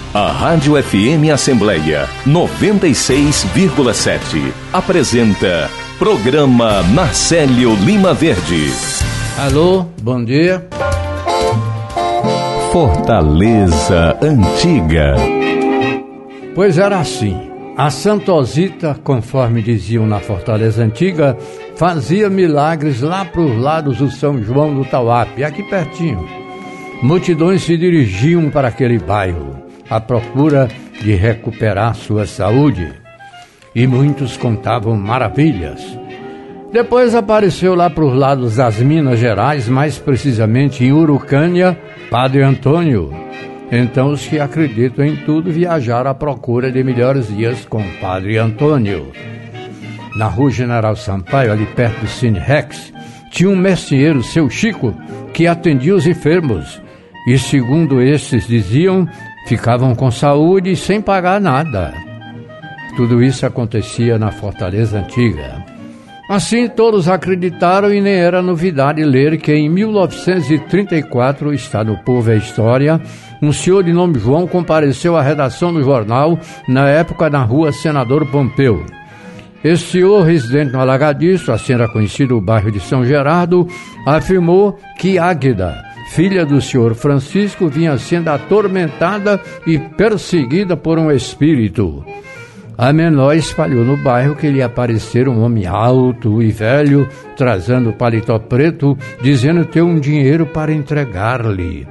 A Rádio FM Assembleia 96,7 apresenta Programa Marcélio Lima Verde. Alô, bom dia. Fortaleza Antiga. Pois era assim, a Santosita, conforme diziam na Fortaleza Antiga, fazia milagres lá para os lados do São João do Tauape, aqui pertinho. Multidões se dirigiam para aquele bairro, à procura de recuperar sua saúde, e muitos contavam maravilhas. Depois apareceu lá para os lados das Minas Gerais, mais precisamente em Urucânia, Padre Antônio. Então os que acreditam em tudo viajaram à procura de melhores dias com o Padre Antônio. Na Rua General Sampaio, ali perto do Cine Rex, tinha um merceeiro, seu Chico, que atendia os enfermos, e segundo estes diziam, ficavam com saúde sem pagar nada. Tudo isso acontecia na Fortaleza Antiga. Assim, todos acreditaram e nem era novidade ler que em 1934, está no Povo é História, um senhor de nome João compareceu à redação do jornal, na época na rua Senador Pompeu. Esse senhor, residente no Alagadiço, assim era conhecido o bairro de São Gerardo, afirmou que Águeda, filha do senhor Francisco, vinha sendo atormentada e perseguida por um espírito. A menor espalhou no bairro que lhe aparecera um homem alto e velho, trazendo paletó preto, dizendo ter um dinheiro para entregar-lhe.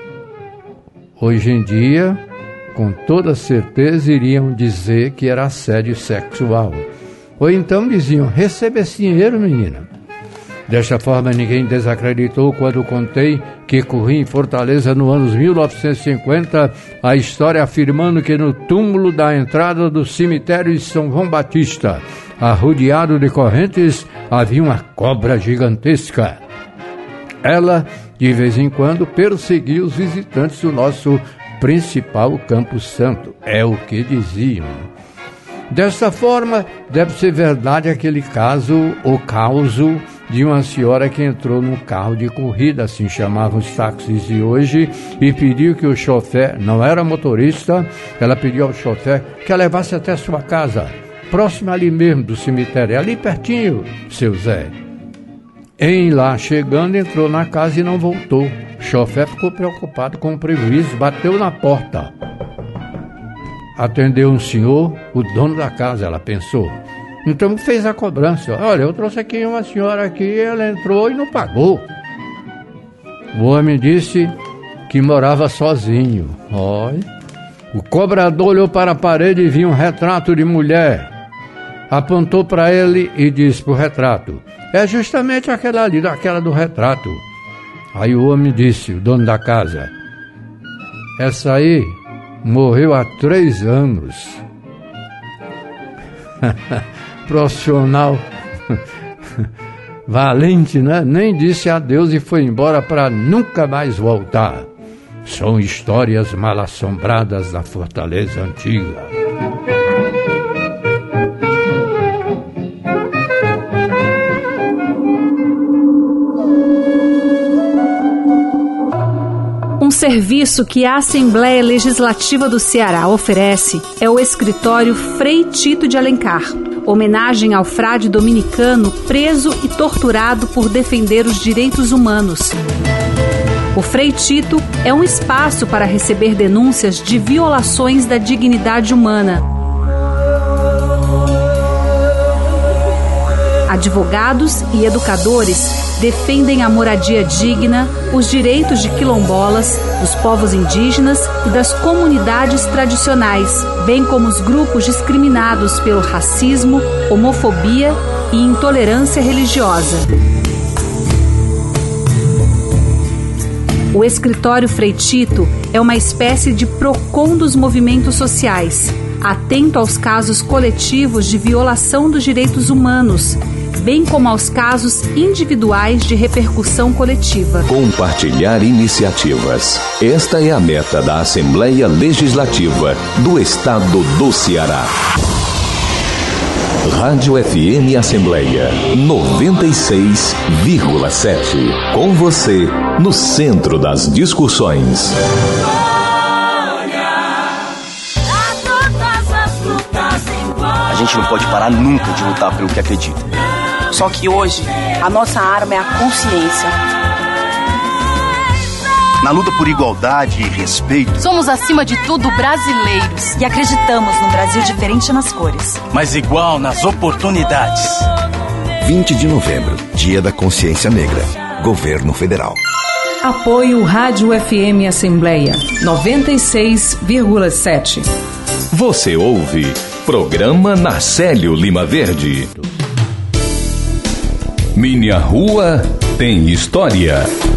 Hoje em dia, com toda certeza, iriam dizer que era assédio sexual. Ou então diziam, receba esse dinheiro, menina. Desta forma, ninguém desacreditou quando contei que corri em Fortaleza no ano 1950 a história afirmando que no túmulo da entrada do cemitério de São João Batista, arrodeado de correntes, havia uma cobra gigantesca. Ela, de vez em quando, perseguia os visitantes do nosso principal Campo Santo. É o que diziam. Desta forma, deve ser verdade aquele caso, o causo de uma senhora que entrou num carro de corrida, assim chamavam os táxis de hoje, e pediu que o chofer, não era motorista, ela pediu ao chofer que a levasse até sua casa, próximo ali mesmo do cemitério, ali pertinho, seu Zé. Em lá chegando, entrou na casa e não voltou. O chofer ficou preocupado com o prejuízo, bateu na porta. Atendeu um senhor, o dono da casa, ela pensou. Então fez a cobrança. Olha, eu trouxe aqui uma senhora aqui, ela entrou e não pagou. O homem disse que morava sozinho. Olha. O cobrador olhou para a parede e viu um retrato de mulher. Apontou para ele e disse para o retrato, é justamente aquela ali, aquela do retrato. Aí o homem disse, o dono da casa, essa aí morreu há 3 anos. Profissional valente, né? Nem disse adeus e foi embora para nunca mais voltar. São histórias mal-assombradas da Fortaleza Antiga. Um serviço que a Assembleia Legislativa do Ceará oferece é o escritório Frei Tito de Alencar, homenagem ao frade dominicano preso e torturado por defender os direitos humanos. O Frei Tito é um espaço para receber denúncias de violações da dignidade humana. Advogados e educadores defendem a moradia digna, os direitos de quilombolas, dos povos indígenas e das comunidades tradicionais, bem como os grupos discriminados pelo racismo, homofobia e intolerância religiosa. O escritório Frei Tito é uma espécie de PROCON dos movimentos sociais, atento aos casos coletivos de violação dos direitos humanos, bem como aos casos individuais de repercussão coletiva. Compartilhar iniciativas. Esta é a meta da Assembleia Legislativa do Estado do Ceará. Rádio FM Assembleia 96,7. Com você, no centro das discussões. gente não pode parar nunca de lutar pelo que acredita. Só que hoje, a nossa arma é a consciência. Na luta por igualdade e respeito, somos, acima de tudo, brasileiros. E acreditamos num Brasil diferente nas cores, mas igual nas oportunidades. 20 de novembro, Dia da Consciência Negra. Governo Federal. Apoio Rádio FM Assembleia 96,7. Você ouve Programa Narcélio Lima Verde. Minha Rua Tem História.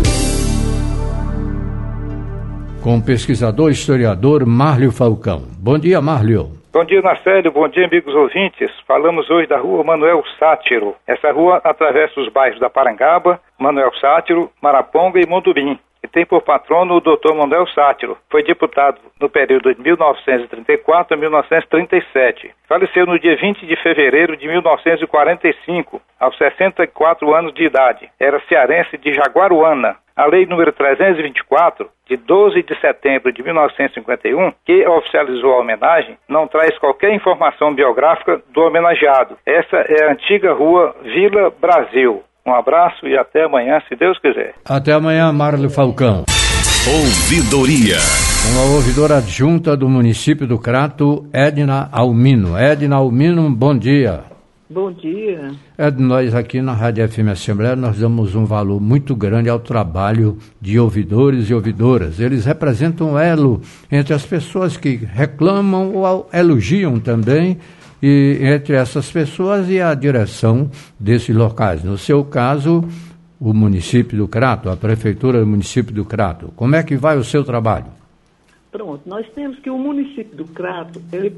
Com o pesquisador e historiador Márlio Falcão. Bom dia, Márlio. Bom dia, Narcélio. Bom dia, amigos ouvintes. Falamos hoje da rua Manuel Sátiro. Essa rua atravessa os bairros da Parangaba, Manuel Sátiro, Maraponga e Mondubim. E tem por patrono o Dr. Manuel Sátiro. Foi deputado no período de 1934 a 1937. Faleceu no dia 20 de fevereiro de 1945, aos 64 anos de idade. Era cearense de Jaguaruana. A lei número 324, de 12 de setembro de 1951, que oficializou a homenagem, não traz qualquer informação biográfica do homenageado. Essa é a antiga rua Vila Brasil. Um abraço e até amanhã, se Deus quiser. Até amanhã, Márlio Falcão. Ouvidoria. Uma ouvidora adjunta do município do Crato, Edna Almino. Edna Almino, bom dia. Bom dia. Nós aqui na Rádio FM Assembleia, nós damos um valor muito grande ao trabalho de ouvidores e ouvidoras. Eles representam um elo entre as pessoas que reclamam ou elogiam também, e entre essas pessoas e a direção desses locais. No seu caso, o município do Crato, a prefeitura do município do Crato. Como é que vai o seu trabalho? Pronto, nós temos que o município do Crato, ele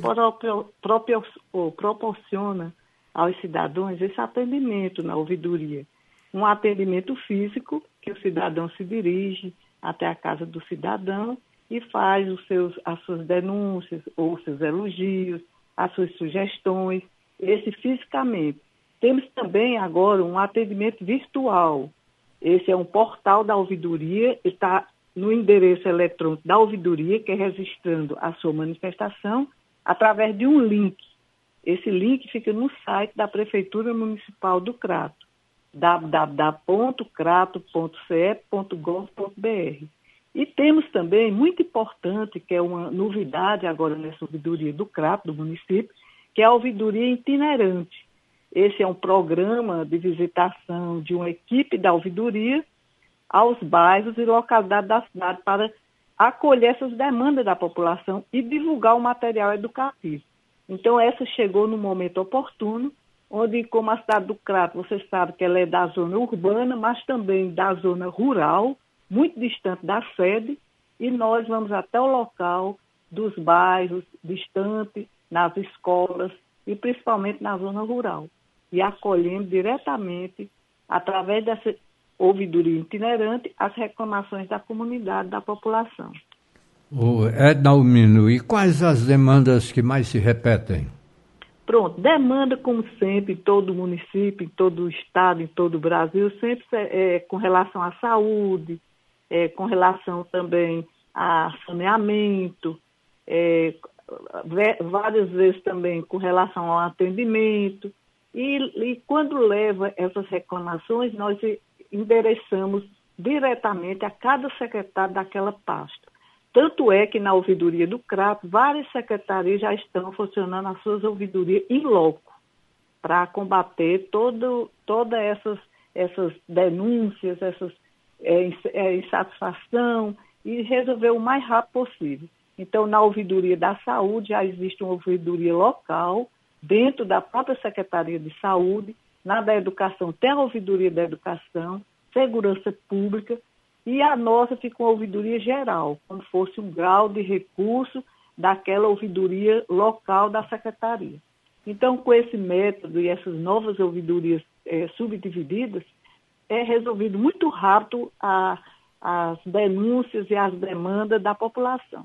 proporciona aos cidadãos esse atendimento na ouvidoria. Um atendimento físico, que o cidadão se dirige até a casa do cidadão e faz as suas denúncias ou os seus elogios, as suas sugestões, esse fisicamente. Temos também agora um atendimento virtual. Esse é um portal da ouvidoria, está no endereço eletrônico da ouvidoria, que é registrando a sua manifestação através de um link. Esse link fica no site da Prefeitura Municipal do Crato, www.crato.ce.gov.br. E temos também, muito importante, que é uma novidade agora nessa ouvidoria do Crato, do município, que é a ouvidoria itinerante. Esse é um programa de visitação de uma equipe da ouvidoria aos bairros e localidades da cidade para acolher essas demandas da população e divulgar o material educativo. Então, essa chegou no momento oportuno, onde, como a cidade do Crato, você sabe que ela é da zona urbana, mas também da zona rural, muito distante da sede, e nós vamos até o local dos bairros distantes, nas escolas e principalmente na zona rural, e acolhendo diretamente, através dessa ouvidoria itinerante, as reclamações da comunidade, da população. Edna Almino, e quais as demandas que mais se repetem? Pronto, demanda, como sempre, em todo o município, em todo o estado, em todo o Brasil, sempre com relação à saúde, com relação também a saneamento, várias vezes também com relação ao atendimento. E quando leva essas reclamações, nós endereçamos diretamente a cada secretário daquela pasta. Tanto é que na ouvidoria do Crato, várias secretarias já estão funcionando as suas ouvidorias em loco, para combater todas essas denúncias, essas insatisfação e resolver o mais rápido possível. Então, na ouvidoria da saúde, já existe uma ouvidoria local, dentro da própria Secretaria de Saúde. Na da educação, tem a ouvidoria da educação, segurança pública, e a nossa fica uma ouvidoria geral, como fosse um grau de recurso daquela ouvidoria local da Secretaria. Então, com esse método e essas novas ouvidorias subdivididas, é resolvido muito rápido as denúncias e as demandas da população.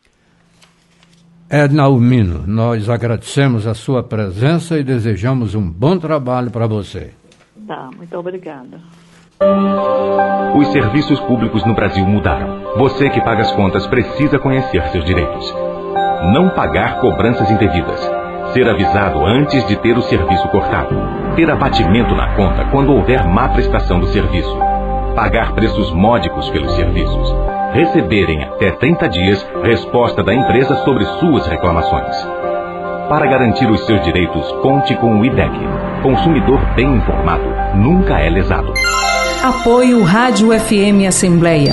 Edna Almino, nós agradecemos a sua presença e desejamos um bom trabalho para você. Tá, muito obrigada. Os serviços públicos no Brasil mudaram. Você que paga as contas precisa conhecer seus direitos. Não pagar cobranças indevidas. Ser avisado antes de ter o serviço cortado. Ter abatimento na conta quando houver má prestação do serviço. Pagar preços módicos pelos serviços. Receber em até 30 dias resposta da empresa sobre suas reclamações. Para garantir os seus direitos, conte com o IDEC. Consumidor bem informado nunca é lesado. Apoio Rádio FM Assembleia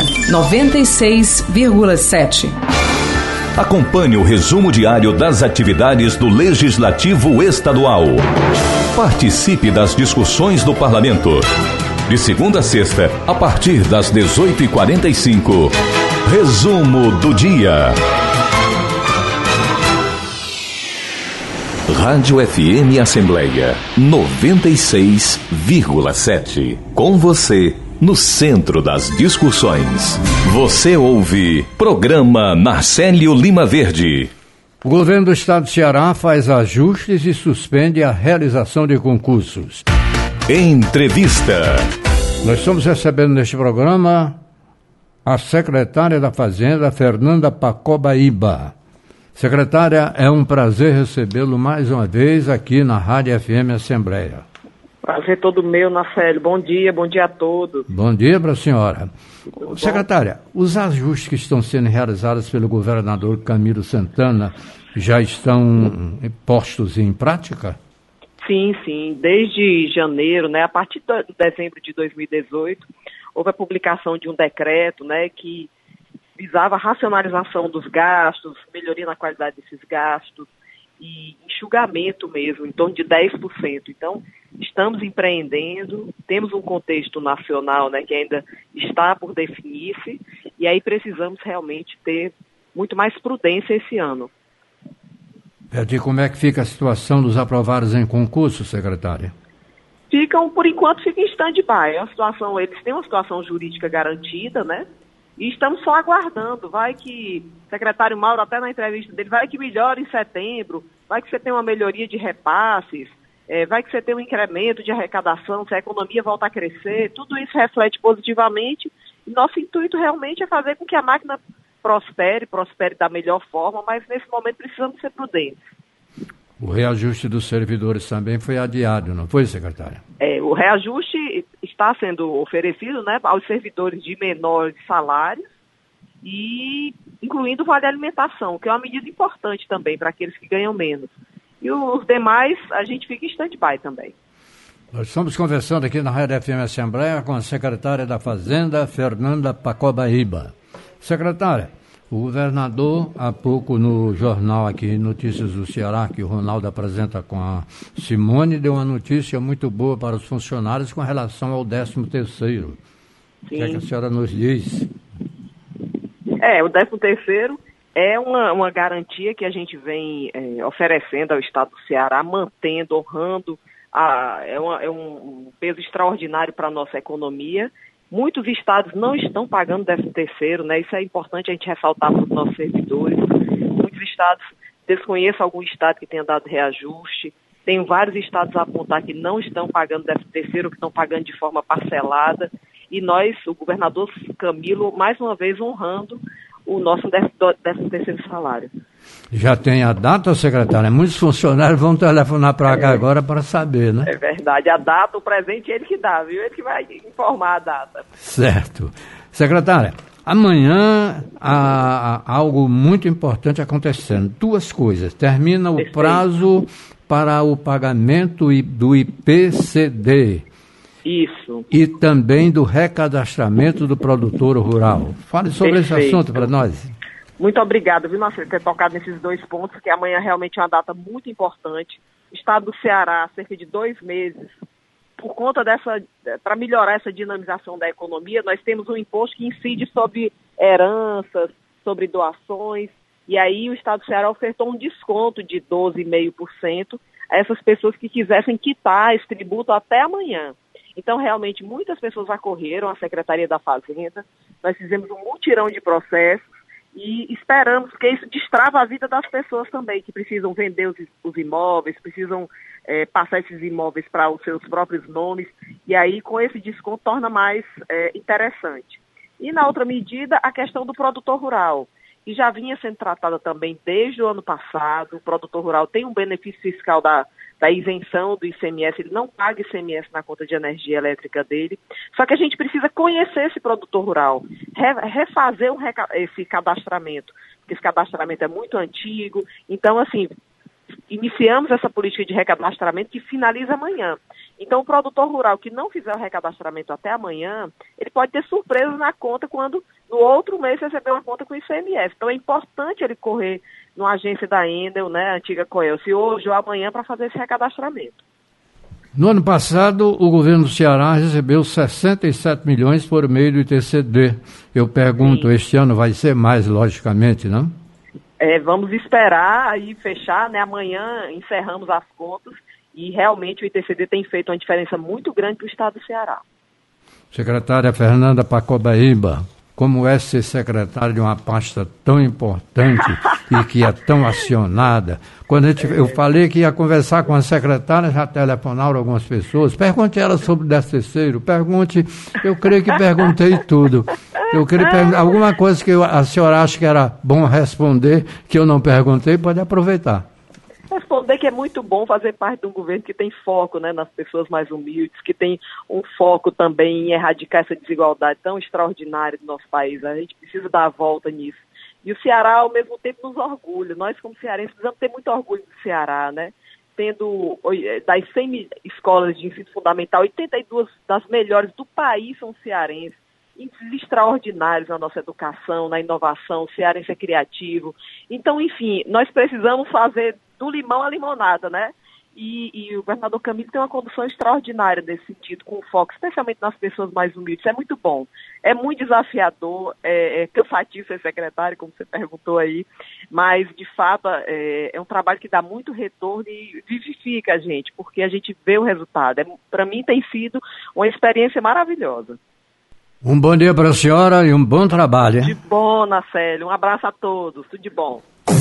96,7. Acompanhe o resumo diário das atividades do Legislativo Estadual. Participe das discussões do Parlamento. De segunda a sexta, a partir das 18h45. Resumo do dia. Rádio FM Assembleia 96,7. Com você, no centro das discussões. Você ouve Programa Narcélio Lima Verde. O governo do estado do Ceará faz ajustes e suspende a realização de concursos. Entrevista. Nós estamos recebendo neste programa a secretária da Fazenda, Fernanda Pacobaíba. Secretária, é um prazer recebê-lo mais uma vez aqui na Rádio FM Assembleia. Prazer todo meu, Narcélio. Bom dia a todos. Bom dia para a senhora. Secretária, os ajustes que estão sendo realizados pelo governador Camilo Santana já estão postos em prática? Sim. Desde janeiro, a partir de dezembro de 2018, houve a publicação de um decreto, que visava a racionalização dos gastos, melhoria na qualidade desses gastos e enxugamento mesmo, em torno de 10%. Então, estamos empreendendo, temos um contexto nacional, que ainda está por definir-se, e aí precisamos realmente ter muito mais prudência esse ano. Como é que fica a situação dos aprovados em concurso, secretária? Por enquanto, fica em stand-by. Eles têm uma situação jurídica garantida, e estamos só aguardando. Vai que o secretário Mauro, até na entrevista dele, vai que melhora em setembro, vai que você tem uma melhoria de repasses, vai que você tem um incremento de arrecadação, se a economia volta a crescer, tudo isso reflete positivamente. E nosso intuito realmente é fazer com que a máquina prospere da melhor forma, mas nesse momento precisamos ser prudentes. O reajuste dos servidores também foi adiado, não foi, secretária? O reajuste está sendo oferecido aos servidores de menores salários, e incluindo o vale alimentação, que é uma medida importante também para aqueles que ganham menos. E os demais, a gente fica em stand-by também. Nós estamos conversando aqui na Rádio FM Assembleia com a secretária da Fazenda, Fernanda Pacobaíba. Secretária, o governador, há pouco no jornal aqui, Notícias do Ceará, que o Ronaldo apresenta com a Simone, deu uma notícia muito boa para os funcionários com relação ao 13º. O que é que a senhora nos diz? O 13º é uma garantia que a gente vem oferecendo ao estado do Ceará, mantendo, honrando, é um peso extraordinário para a nossa economia. Muitos estados não estão pagando 13º, Isso é importante a gente ressaltar para os nossos servidores. Muitos estados, desconheço algum estado que tenha dado reajuste. Tem vários estados a apontar que não estão pagando 13º, que estão pagando de forma parcelada. E nós, o governador Camilo, mais uma vez honrando o nosso 13º salário. Já tem a data, secretária? Muitos funcionários vão telefonar para cá agora para saber, É verdade. A data, o presente, ele que dá, viu? Ele que vai informar a data. Certo. Secretária, amanhã há algo muito importante acontecendo. Duas coisas. Termina o prazo para o pagamento do IPCD. Isso. E também do recadastramento do produtor rural. Fale sobre esse assunto para nós. Muito obrigada, viu, Marcelo, por ter tocado nesses dois pontos, que amanhã realmente é uma data muito importante. O estado do Ceará, há cerca de 2 meses, por conta para melhorar essa dinamização da economia, nós temos um imposto que incide sobre heranças, sobre doações, e aí o estado do Ceará ofertou um desconto de 12,5% a essas pessoas que quisessem quitar esse tributo até amanhã. Então, realmente, muitas pessoas acorreram à Secretaria da Fazenda, nós fizemos um mutirão de processos, e esperamos, porque isso destrava a vida das pessoas também, que precisam vender os imóveis, precisam passar esses imóveis para os seus próprios nomes, e aí com esse desconto torna mais interessante. E na outra medida, a questão do produtor rural, e já vinha sendo tratada também desde o ano passado. O produtor rural tem um benefício fiscal da isenção do ICMS, ele não paga ICMS na conta de energia elétrica dele. Só que a gente precisa conhecer esse produtor rural, refazer esse cadastramento, porque esse cadastramento é muito antigo. Então, assim, iniciamos essa política de recadastramento que finaliza amanhã. Então, o produtor rural que não fizer o recadastramento até amanhã, ele pode ter surpresa na conta quando no outro mês receber uma conta com ICMS. Então, é importante ele correr numa agência da Endel, né, a antiga Coelce, hoje ou amanhã para fazer esse recadastramento. No ano passado, o governo do Ceará recebeu 67 milhões por meio do ITCD. Eu pergunto, este ano vai ser mais, logicamente, não? Vamos esperar aí fechar, né? Amanhã encerramos as contas e realmente o ITCD tem feito uma diferença muito grande para o estado do Ceará. Secretária Fernanda Pacobaíba, como é ser secretária de uma pasta tão importante e que é tão acionada? Quando eu falei que ia conversar com a secretária, já telefonaram algumas pessoas, pergunte ela sobre o 13º, eu creio que perguntei tudo. Eu queria perguntar alguma coisa que a senhora acha que era bom responder, que eu não perguntei, pode aproveitar. Responder que é muito bom fazer parte de um governo que tem foco, né, nas pessoas mais humildes, que tem um foco também em erradicar essa desigualdade tão extraordinária do nosso país. A gente precisa dar a volta nisso. E o Ceará, ao mesmo tempo, nos orgulha. Nós, como cearenses, precisamos ter muito orgulho do Ceará, né? Tendo das 100 escolas de ensino fundamental, 82 das melhores do país são cearenses. Extraordinários na nossa educação, na inovação, o cearense é criativo. Então, enfim, nós precisamos fazer do limão a limonada, né? E o governador Camilo tem uma condução extraordinária nesse sentido, com foco especialmente nas pessoas mais humildes. É muito bom, é muito desafiador, é cansativo ser secretário, como você perguntou aí, mas, de fato, é um trabalho que dá muito retorno e vivifica a gente, porque a gente vê o resultado. Para mim tem sido uma experiência maravilhosa. Um bom dia para a senhora e um bom trabalho, hein? De bom, Nacélio. Um abraço a todos. Tudo de bom.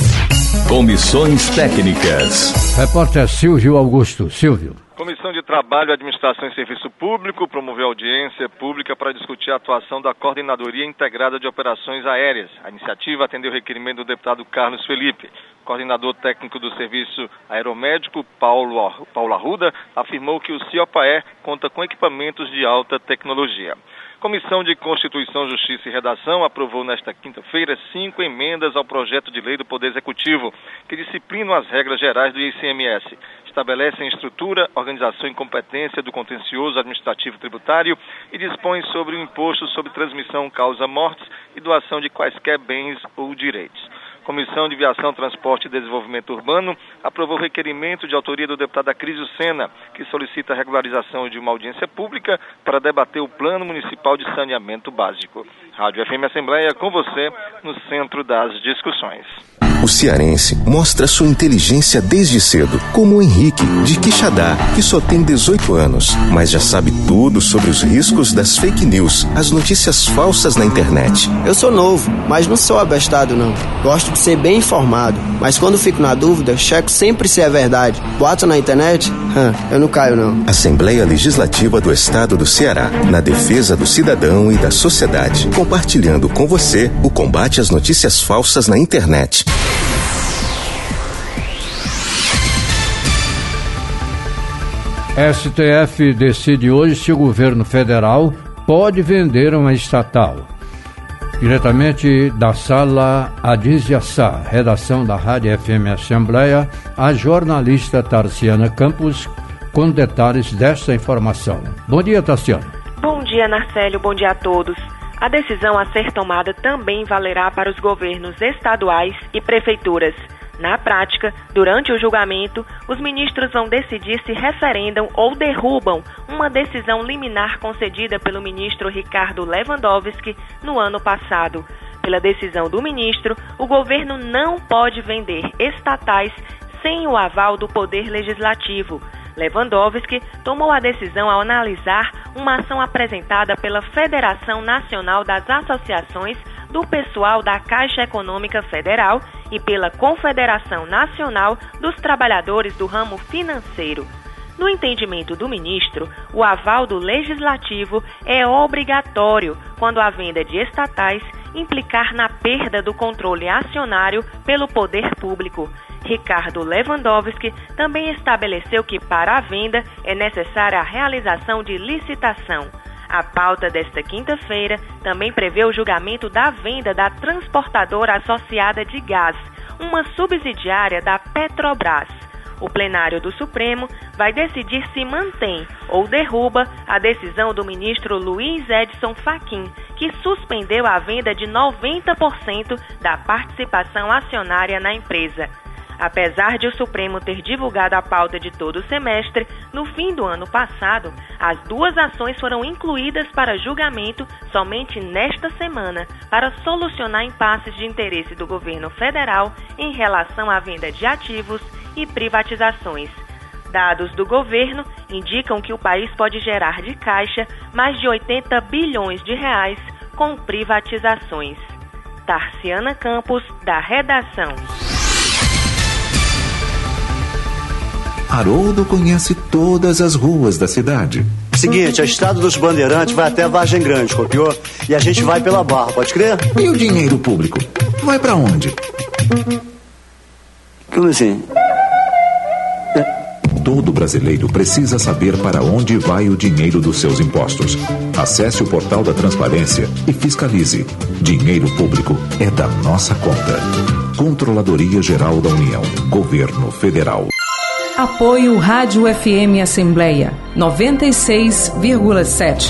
Comissões técnicas. Repórter Silvio Augusto. Silvio. Comissão de Trabalho, Administração e Serviço Público promoveu audiência pública para discutir a atuação da Coordenadoria Integrada de Operações Aéreas. A iniciativa atendeu o requerimento do deputado Carlos Felipe. O coordenador técnico do Serviço Aeromédico, Paulo Arruda, afirmou que o CIOPAE conta com equipamentos de alta tecnologia. Comissão de Constituição, Justiça e Redação aprovou nesta quinta-feira 5 emendas ao projeto de lei do Poder Executivo, que disciplinam as regras gerais do ICMS, estabelecem estrutura, organização e competência do contencioso administrativo tributário e dispõem sobre o imposto sobre transmissão causa-mortes e doação de quaisquer bens ou direitos. Comissão de Viação, Transporte e Desenvolvimento Urbano aprovou o requerimento de autoria do deputado Acrísio Sena, que solicita a regularização de uma audiência pública para debater o Plano Municipal de Saneamento Básico. Rádio FM Assembleia, com você, no centro das discussões. O cearense mostra sua inteligência desde cedo, como o Henrique, de Quixadá, que só tem 18 anos, mas já sabe tudo sobre os riscos das fake news, as notícias falsas na internet. Eu sou novo, mas não sou abestado não. Gosto de ser bem informado, mas quando fico na dúvida, checo sempre se é verdade. Boato na internet? Eu não caio não. Assembleia Legislativa do Estado do Ceará, na defesa do cidadão e da sociedade, compartilhando com você o combate às notícias falsas na internet. STF decide hoje se o governo federal pode vender uma estatal. Diretamente da sala Adísia Sá, redação da Rádio FM Assembleia, a jornalista Tarciana Campos, com detalhes desta informação. Bom dia, Tarciana. Bom dia, Narcélio. Bom dia a todos. A decisão a ser tomada também valerá para os governos estaduais e prefeituras. Na prática, durante o julgamento, os ministros vão decidir se referendam ou derrubam uma decisão liminar concedida pelo ministro Ricardo Lewandowski no ano passado. Pela decisão do ministro, o governo não pode vender estatais sem o aval do Poder Legislativo. Lewandowski tomou a decisão ao analisar uma ação apresentada pela Federação Nacional das Associações do Pessoal da Caixa Econômica Federal e pela Confederação Nacional dos Trabalhadores do Ramo Financeiro. No entendimento do ministro, o aval do Legislativo é obrigatório quando a venda de estatais implicar na perda do controle acionário pelo poder público. Ricardo Lewandowski também estabeleceu que para a venda é necessária a realização de licitação. A pauta desta quinta-feira também prevê o julgamento da venda da transportadora associada de gás, uma subsidiária da Petrobras. O plenário do Supremo vai decidir se mantém ou derruba a decisão do ministro Luiz Edson Fachin, que suspendeu a venda de 90% da participação acionária na empresa. Apesar de o Supremo ter divulgado a pauta de todo o semestre, no fim do ano passado, as duas ações foram incluídas para julgamento somente nesta semana, para solucionar impasses de interesse do governo federal em relação à venda de ativos e privatizações. Dados do governo indicam que o país pode gerar de caixa mais de 80 bilhões de reais com privatizações. Tarciana Campos, da redação. Haroldo conhece todas as ruas da cidade. Seguinte, a Estrada dos Bandeirantes vai até a Vargem Grande, copiou? E a gente vai pela Barra, pode crer? E o dinheiro público? Vai pra onde? Como assim? Todo brasileiro precisa saber para onde vai o dinheiro dos seus impostos. Acesse o portal da Transparência e fiscalize. Dinheiro público é da nossa conta. Controladoria Geral da União. Governo Federal. Apoio Rádio FM Assembleia 96,7.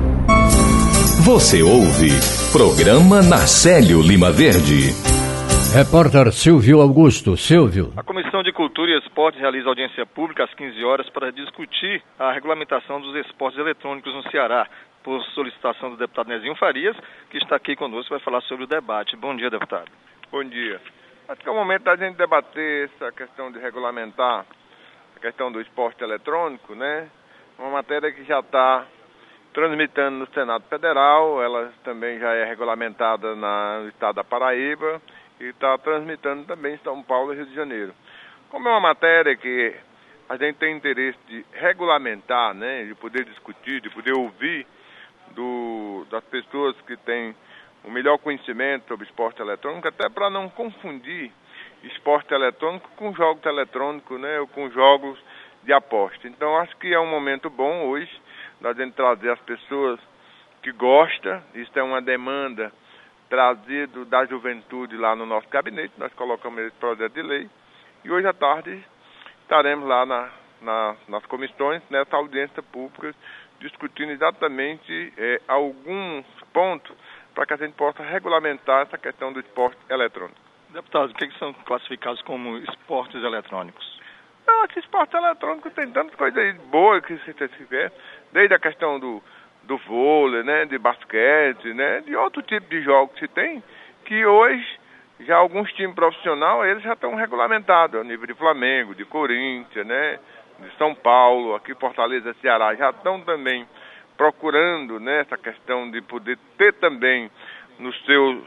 Você ouve Programa Narcélio Lima Verde. Repórter Silvio Augusto. Silvio. A Comissão de Cultura e Esportes realiza audiência pública às 15 horas para discutir a regulamentação dos esportes eletrônicos no Ceará, por solicitação do deputado Nezinho Farias, que está aqui conosco e vai falar sobre o debate. Bom dia, deputado. Bom dia. Acho que é o momento da gente debater essa questão de regulamentar a questão do esporte eletrônico, né? Uma matéria que já está transmitando no Senado Federal, ela também já é regulamentada no estado da Paraíba e está transmitando também em São Paulo e Rio de Janeiro. Como é uma matéria que a gente tem interesse de regulamentar, né? De poder discutir, de poder ouvir das pessoas que têm o melhor conhecimento sobre esporte eletrônico, até para não confundir esporte eletrônico com jogos eletrônicos, né, ou com jogos de aposta. Então, acho que é um momento bom hoje da gente trazer as pessoas que gostam. Isso é uma demanda trazida da juventude lá no nosso gabinete. Nós colocamos esse projeto de lei e hoje à tarde estaremos lá nas comissões, nessa audiência pública, discutindo exatamente alguns pontos para que a gente possa regulamentar essa questão do esporte eletrônico. Deputado, o que são classificados como esportes eletrônicos? Não, esse esporte eletrônico tem tantas coisas boas que se tiver, desde a questão do vôlei, né, de basquete, né, de outro tipo de jogos que se tem, que hoje já alguns times profissionais eles já estão regulamentados, a nível de Flamengo, de Corinthians, né, de São Paulo, aqui Fortaleza, Ceará, já estão também procurando, né, essa questão de poder ter também no seu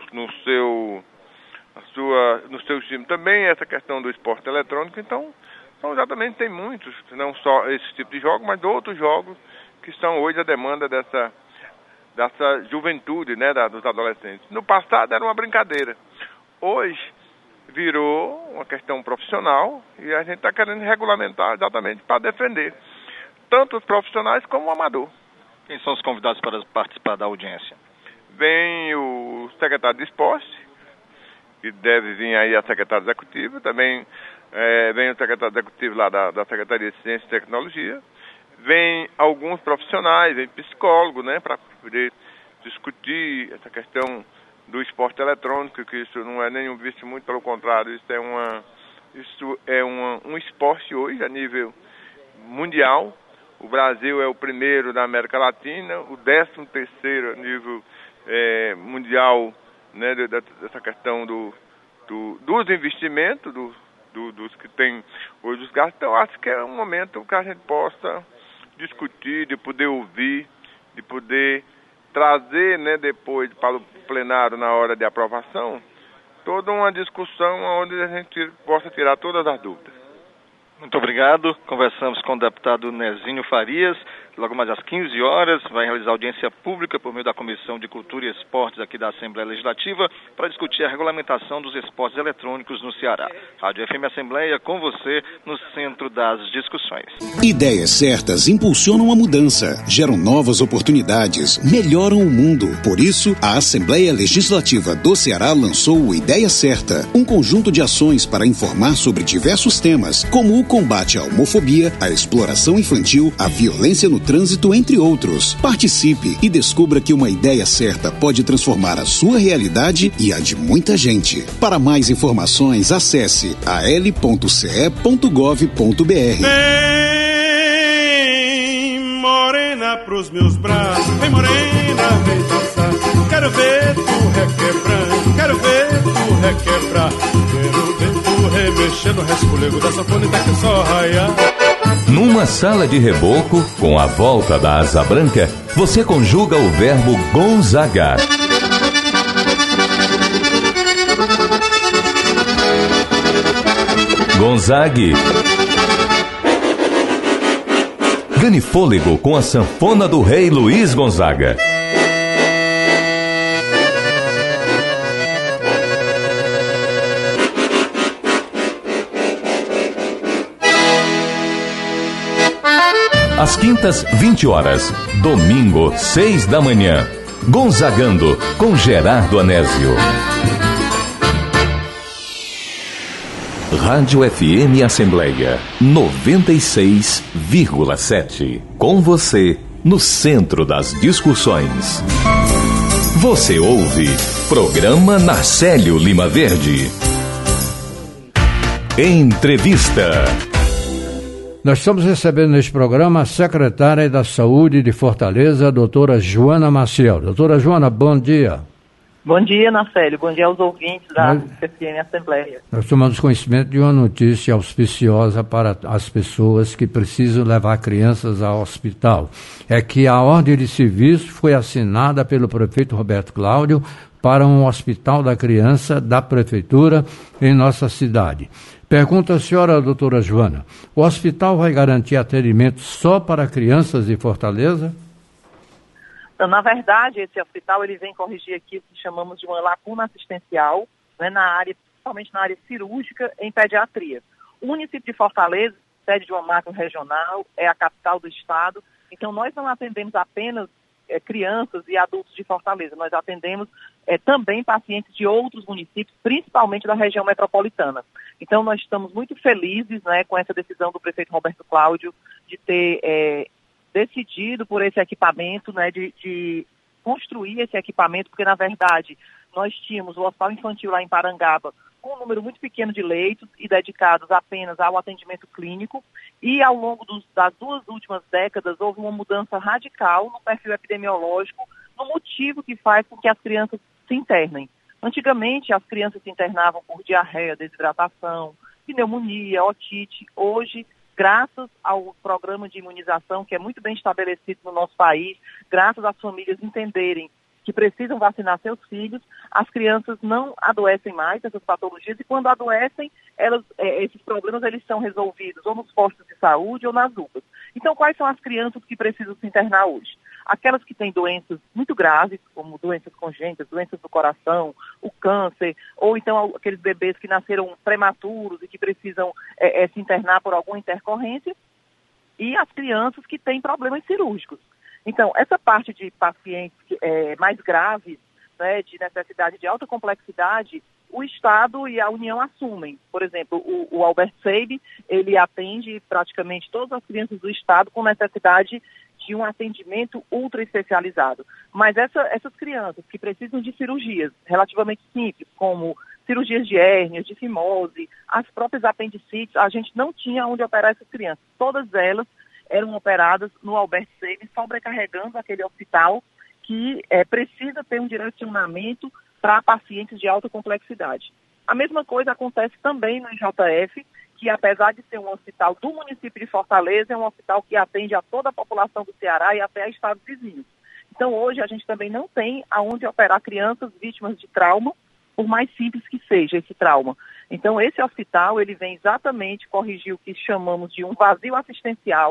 time também essa questão do esporte eletrônico. Então exatamente tem muitos, não só esse tipo de jogo, mas outros jogos que são hoje a demanda dessa juventude, né, dos adolescentes. No passado era uma brincadeira, hoje virou uma questão profissional e a gente está querendo regulamentar exatamente para defender tanto os profissionais como o amador. Quem são os convidados para participar da audiência? Vem o secretário de esporte, que deve vir aí a secretária executiva, também vem o secretário executivo lá da Secretaria de Ciência e Tecnologia, vem alguns profissionais, vem psicólogo, né, para poder discutir essa questão do esporte eletrônico, que isso não é nenhum vício, muito pelo contrário, isso é um esporte hoje a nível mundial. O Brasil é o primeiro da América Latina, o 13º a nível mundial, né, dessa questão dos investimentos, dos que tem hoje os gastos. Então, acho que é um momento que a gente possa discutir, de poder ouvir, de poder trazer, né, depois para o plenário na hora de aprovação, toda uma discussão onde a gente possa tirar todas as dúvidas. Muito obrigado. Conversamos com o deputado Nezinho Farias, logo mais às 15 horas, vai realizar audiência pública por meio da Comissão de Cultura e Esportes aqui da Assembleia Legislativa para discutir a regulamentação dos esportes eletrônicos no Ceará. Rádio FM Assembleia com você no centro das discussões. Ideias certas impulsionam a mudança, geram novas oportunidades, melhoram o mundo. Por isso, a Assembleia Legislativa do Ceará lançou o Ideia Certa, um conjunto de ações para informar sobre diversos temas, como o combate à homofobia, a exploração infantil, a violência no trânsito, entre outros. Participe e descubra que uma ideia certa pode transformar a sua realidade e a de muita gente. Para mais informações, acesse al.ce.gov.br. Vem, morena, pros meus braços, vem, morena, vem dançar. Quero ver tu requebrar, quero ver tu requebrar. Quero ver tu remexer no resfolego da sanfoneta que só raia. Numa sala de reboco, com a volta da asa branca, você conjuga o verbo gonzagar. Gonzague. Gane fôlego com a sanfona do rei Luiz Gonzaga. Às quintas, 20 horas. Domingo, 6 da manhã. Gonzagando, com Gerardo Anésio. Rádio FM Assembleia 96,7. Com você, no centro das discussões. Você ouve Programa Narcélio Lima Verde. Entrevista. Nós estamos recebendo neste programa a secretária da Saúde de Fortaleza, a doutora Joana Maciel. Doutora Joana, bom dia. Bom dia, Narcélio. Bom dia aos ouvintes da FM Assembleia. Nós tomamos conhecimento de uma notícia auspiciosa para as pessoas que precisam levar crianças ao hospital. É que a ordem de serviço foi assinada pelo prefeito Roberto Cláudio para um hospital da criança da prefeitura em nossa cidade. Pergunta a senhora, doutora Joana, o hospital vai garantir atendimento só para crianças de Fortaleza? Então, na verdade, esse hospital ele vem corrigir aqui o que chamamos de uma lacuna assistencial, né, na área, principalmente na área cirúrgica em pediatria. O município de Fortaleza, sede de uma macro regional, é a capital do estado, então nós não atendemos apenas crianças e adultos de Fortaleza, nós atendemos também pacientes de outros municípios, principalmente da região metropolitana. Então nós estamos muito felizes, né, com essa decisão do prefeito Roberto Cláudio de ter decidido por esse equipamento, né, de construir esse equipamento, porque na verdade nós tínhamos o hospital infantil lá em Parangaba com um número muito pequeno de leitos e dedicados apenas ao atendimento clínico, e ao longo das 2 últimas décadas houve uma mudança radical no perfil epidemiológico, no motivo que faz com que as crianças se internem. Antigamente as crianças se internavam por diarreia, desidratação, pneumonia, otite. Hoje, graças ao programa de imunização que é muito bem estabelecido no nosso país, graças às famílias entenderem que precisam vacinar seus filhos, as crianças não adoecem mais dessas patologias, e quando adoecem, esses problemas eles são resolvidos ou nos postos de saúde ou nas UPAs. Então, quais são as crianças que precisam se internar hoje? Aquelas que têm doenças muito graves, como doenças congênitas, doenças do coração, o câncer, ou então aqueles bebês que nasceram prematuros e que precisam se internar por alguma intercorrência, e as crianças que têm problemas cirúrgicos. Então, essa parte de pacientes mais graves, né, de necessidade de alta complexidade, o Estado e a União assumem. Por exemplo, o Albert Sabin, ele atende praticamente todas as crianças do Estado com necessidade de um atendimento ultra especializado. Mas essas crianças que precisam de cirurgias relativamente simples, como cirurgias de hérnias, de fimose, as próprias apendicites, a gente não tinha onde operar essas crianças. Todas elas eram operadas no Albert Sabin, sobrecarregando aquele hospital que precisa ter um direcionamento para pacientes de alta complexidade. A mesma coisa acontece também no IJF, que apesar de ser um hospital do município de Fortaleza, é um hospital que atende a toda a população do Ceará e até a estados vizinhos. Então hoje a gente também não tem aonde operar crianças vítimas de trauma, por mais simples que seja esse trauma. Então esse hospital ele vem exatamente corrigir o que chamamos de um vazio assistencial,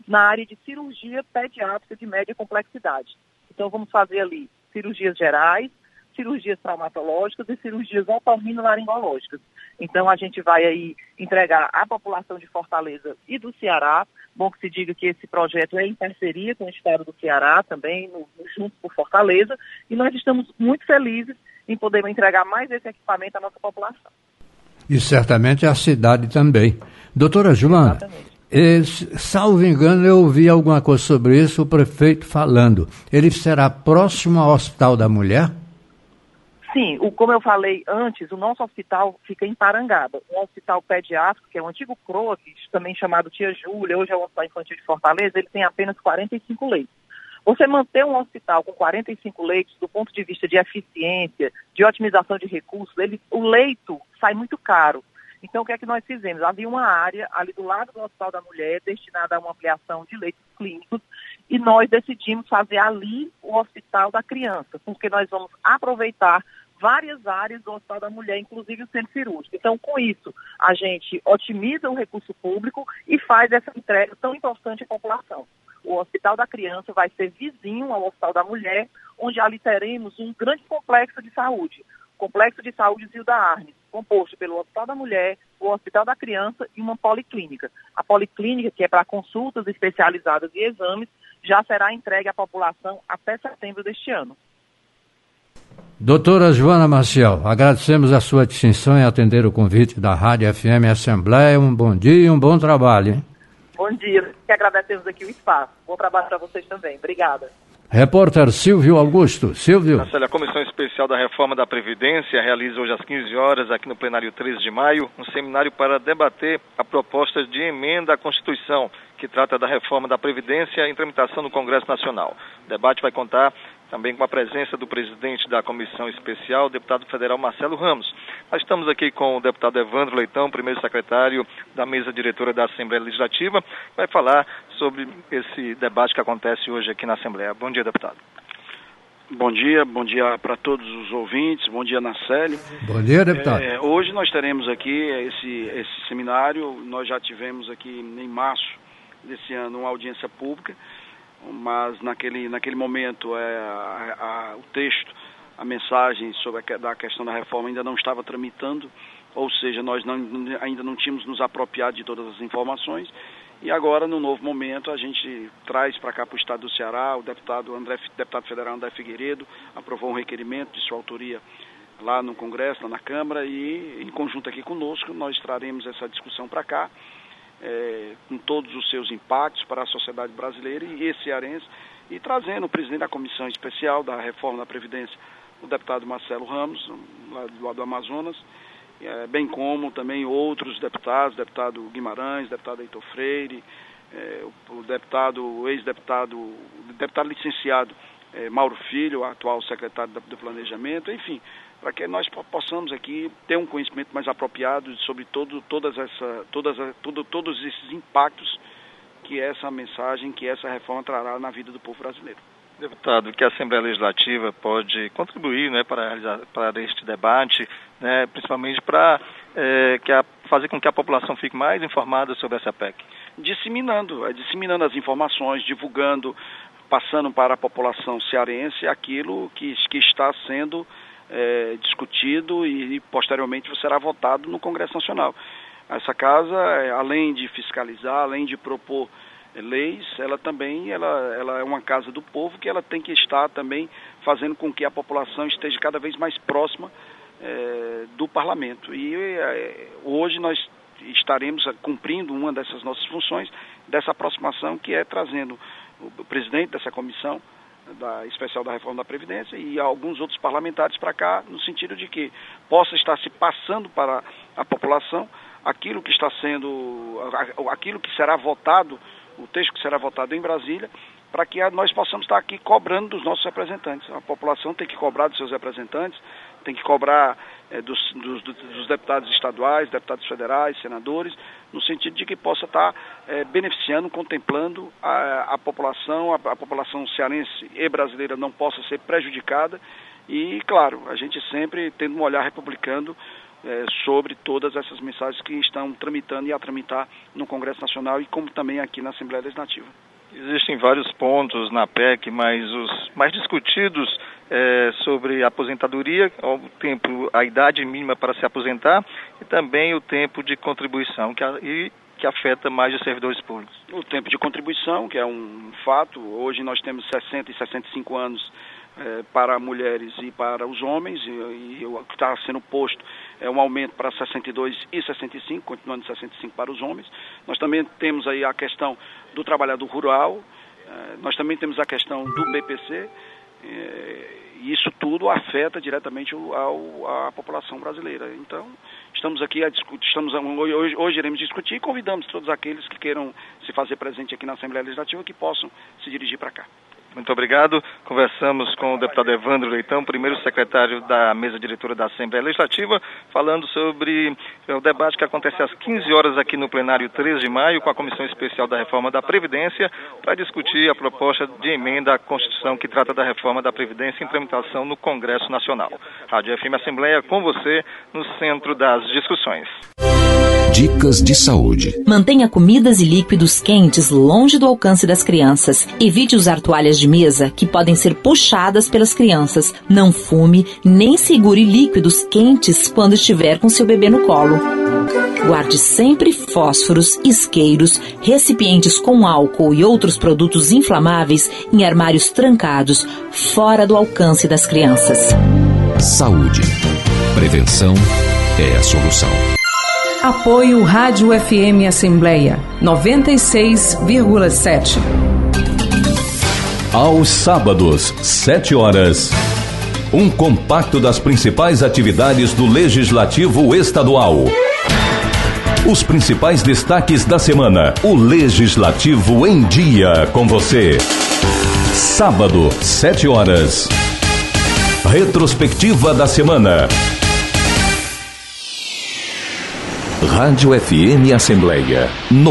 na área de cirurgia pediátrica de média complexidade. Então, vamos fazer ali cirurgias gerais, cirurgias traumatológicas e cirurgias otorrinolaringológicas. Então, a gente vai aí entregar à população de Fortaleza e do Ceará. Bom que se diga que esse projeto é em parceria com o Estado do Ceará, também no Junto por Fortaleza, e nós estamos muito felizes em poder entregar mais esse equipamento à nossa população. E certamente a cidade também. Doutora Joana, salvo engano, eu ouvi alguma coisa sobre isso, o prefeito falando. Ele será próximo ao Hospital da Mulher? Sim, como eu falei antes, o nosso hospital fica em Parangaba, um hospital pediátrico, que é o antigo CROAS, também chamado Tia Júlia, hoje é o Hospital Infantil de Fortaleza, ele tem apenas 45 leitos. Você manter um hospital com 45 leitos, do ponto de vista de eficiência, de otimização de recursos, o leito sai muito caro. Então, o que é que nós fizemos? Havia uma área ali do lado do Hospital da Mulher destinada a uma ampliação de leitos clínicos e nós decidimos fazer ali o Hospital da Criança, porque nós vamos aproveitar várias áreas do Hospital da Mulher, inclusive o centro cirúrgico. Então, com isso, a gente otimiza o recurso público e faz essa entrega tão importante à população. O Hospital da Criança vai ser vizinho ao Hospital da Mulher, onde ali teremos um grande complexo de saúde. O Complexo de Saúde Zilda Arnes, composto pelo Hospital da Mulher, o Hospital da Criança e uma policlínica. A policlínica, que é para consultas especializadas e exames, já será entregue à população até setembro deste ano. Doutora Joana Maciel, agradecemos a sua distinção em atender o convite da Rádio FM Assembleia. Um bom dia e um bom trabalho, hein? Bom dia, que agradecemos aqui o espaço. Bom trabalho para vocês também. Obrigada. Repórter Silvio Augusto. Silvio. A Comissão Especial da Reforma da Previdência realiza hoje às 15 horas, aqui no plenário 13 de maio, um seminário para debater a proposta de emenda à Constituição, que trata da reforma da Previdência em tramitação no Congresso Nacional. O debate vai contar também com a presença do presidente da Comissão Especial, o deputado federal Marcelo Ramos. Nós estamos aqui com o deputado Evandro Leitão, primeiro secretário da mesa diretora da Assembleia Legislativa, que vai falar sobre esse debate que acontece hoje aqui na Assembleia. Bom dia, deputado. Bom dia para todos os ouvintes, bom dia, Nacélio. Bom dia, deputado. Hoje nós teremos aqui esse seminário, nós já tivemos aqui em março desse ano uma audiência pública, mas naquele momento o texto, a mensagem sobre a questão da reforma ainda não estava tramitando, ou seja, nós ainda não tínhamos nos apropriado de todas as informações, e agora, no novo momento, a gente traz para cá para o Estado do Ceará, o deputado federal André Figueiredo aprovou um requerimento de sua autoria lá no Congresso, lá na Câmara, e em conjunto aqui conosco, nós traremos essa discussão para cá, com todos os seus impactos para a sociedade brasileira e cearense, e trazendo o presidente da Comissão Especial da Reforma da Previdência, o deputado Marcelo Ramos, lá do Amazonas, bem como também outros deputados, deputado Guimarães, deputado Heitor Freire, o ex-deputado licenciado Mauro Filho, atual secretário do Planejamento, enfim, para que nós possamos aqui ter um conhecimento mais apropriado sobre todos esses impactos que essa mensagem, que essa reforma trará na vida do povo brasileiro. Deputado, que a Assembleia Legislativa pode contribuir, né, para este debate, né, principalmente para fazer com que a população fique mais informada sobre essa PEC? Disseminando as informações, divulgando, passando para a população cearense aquilo que está sendo discutido e posteriormente será votado no Congresso Nacional. Essa casa, além de fiscalizar, além de propor leis, ela também ela é uma casa do povo que ela tem que estar também fazendo com que a população esteja cada vez mais próxima do parlamento. E hoje nós estaremos cumprindo uma dessas nossas funções, dessa aproximação, que é trazendo o presidente dessa comissão especial da reforma da Previdência e alguns outros parlamentares para cá, no sentido de que possa estar se passando para a população aquilo que será votado, o texto que será votado em Brasília, para que nós possamos estar aqui cobrando dos nossos representantes. A população tem que cobrar dos seus representantes, tem que cobrar dos deputados estaduais, deputados federais, senadores, no sentido de que possa estar beneficiando, contemplando a população cearense e brasileira não possa ser prejudicada e, claro, a gente sempre tendo um olhar republicano sobre todas essas mensagens que estão tramitando e a tramitar no Congresso Nacional e como também aqui na Assembleia Legislativa. Existem vários pontos na PEC, mas os mais discutidos sobre a aposentadoria, a idade mínima para se aposentar e também o tempo de contribuição, que afeta mais os servidores públicos. O tempo de contribuição, que é um fato, hoje nós temos 60 e 65 anos para mulheres e para os homens, e o que está sendo posto é um aumento para 62 e 65, continuando 65 para os homens. Nós também temos aí a questão do trabalhador rural, nós também temos a questão do BPC, e isso tudo afeta diretamente a população brasileira. Então, estamos aqui hoje iremos discutir e convidamos todos aqueles que queiram se fazer presente aqui na Assembleia Legislativa que possam se dirigir para cá. Muito obrigado. Conversamos com o deputado Evandro Leitão, primeiro secretário da mesa diretora da Assembleia Legislativa, falando sobre o debate que acontece às 15 horas aqui no plenário 13 de maio, com a Comissão Especial da Reforma da Previdência, para discutir a proposta de emenda à Constituição que trata da reforma da Previdência em tramitação no Congresso Nacional. Rádio FM Assembleia, com você, no centro das discussões. Dicas de saúde. Mantenha comidas e líquidos quentes longe do alcance das crianças. Evite usar toalhas de mesa que podem ser puxadas pelas crianças. Não fume, nem segure líquidos quentes quando estiver com seu bebê no colo. Guarde sempre fósforos, isqueiros, recipientes com álcool e outros produtos inflamáveis em armários trancados, fora do alcance das crianças. Saúde. Prevenção é a solução. Apoio Rádio FM Assembleia 96,7. Aos sábados, 7 horas. Um compacto das principais atividades do Legislativo Estadual. Os principais destaques da semana. O Legislativo em Dia com você. Sábado, 7 horas. Retrospectiva da semana. Rádio FM Assembleia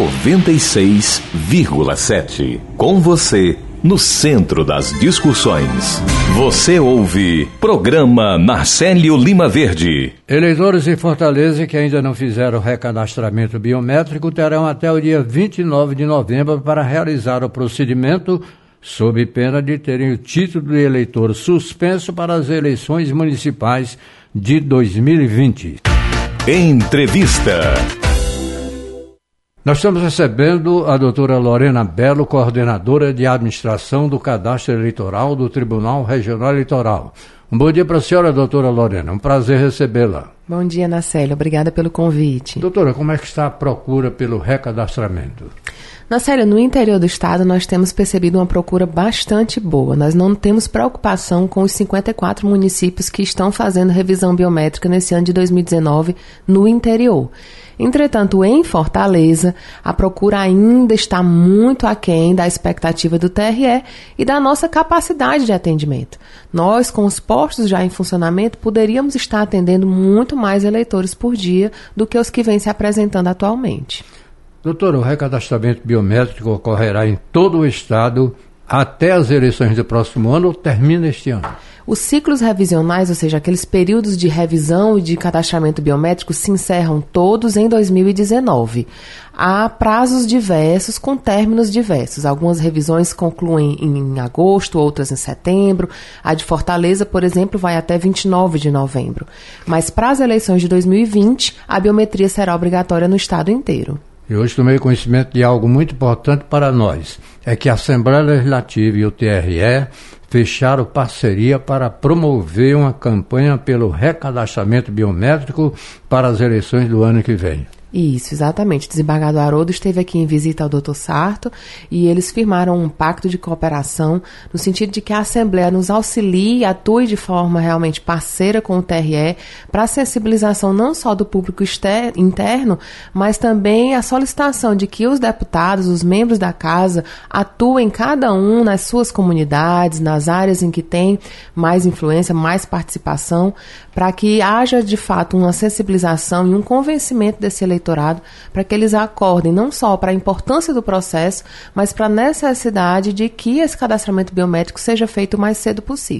96,7. Com você, no centro das discussões. Você ouve Programa Narcélio Lima Verde. Eleitores em Fortaleza que ainda não fizeram o recadastramento biométrico terão até o dia 29 de novembro para realizar o procedimento, sob pena de terem o título de eleitor suspenso para as eleições municipais de 2020. Entrevista. Nós estamos recebendo a doutora Lorena Belo, coordenadora de administração do Cadastro Eleitoral do Tribunal Regional Eleitoral. Um bom dia para a senhora, doutora Lorena. Um prazer recebê-la. Bom dia, Nacélio. Obrigada pelo convite. Doutora, como é que está a procura pelo recadastramento? Nacélio, no interior do estado nós temos percebido uma procura bastante boa. Nós não temos preocupação com os 54 municípios que estão fazendo revisão biométrica nesse ano de 2019 no interior. Entretanto, em Fortaleza, a procura ainda está muito aquém da expectativa do TRE e da nossa capacidade de atendimento. Nós, com os postos já em funcionamento, poderíamos estar atendendo muito mais eleitores por dia do que os que vêm se apresentando atualmente. Doutor, o recadastramento biométrico ocorrerá em todo o estado até as eleições do próximo ano ou termina este ano? Os ciclos revisionais, ou seja, aqueles períodos de revisão e de cadastramento biométrico, se encerram todos em 2019. Há prazos diversos, com términos diversos. Algumas revisões concluem em agosto, outras em setembro. A de Fortaleza, por exemplo, vai até 29 de novembro. Mas para as eleições de 2020, a biometria será obrigatória no estado inteiro. E hoje tomei conhecimento de algo muito importante para nós. É que a Assembleia Legislativa e o TRE fecharam parceria para promover uma campanha pelo recadastramento biométrico para as eleições do ano que vem. Isso, exatamente. O desembargador Haroldo esteve aqui em visita ao Dr. Sarto e eles firmaram um pacto de cooperação no sentido de que a Assembleia nos auxilie e atue de forma realmente parceira com o TRE para a sensibilização não só do público interno, mas também a solicitação de que os deputados, os membros da casa, atuem cada um nas suas comunidades, nas áreas em que tem mais influência, mais participação, para que haja de fato uma sensibilização e um convencimento desse eleitorado para que eles acordem não só para a importância do processo, mas para a necessidade de que esse cadastramento biométrico seja feito o mais cedo possível.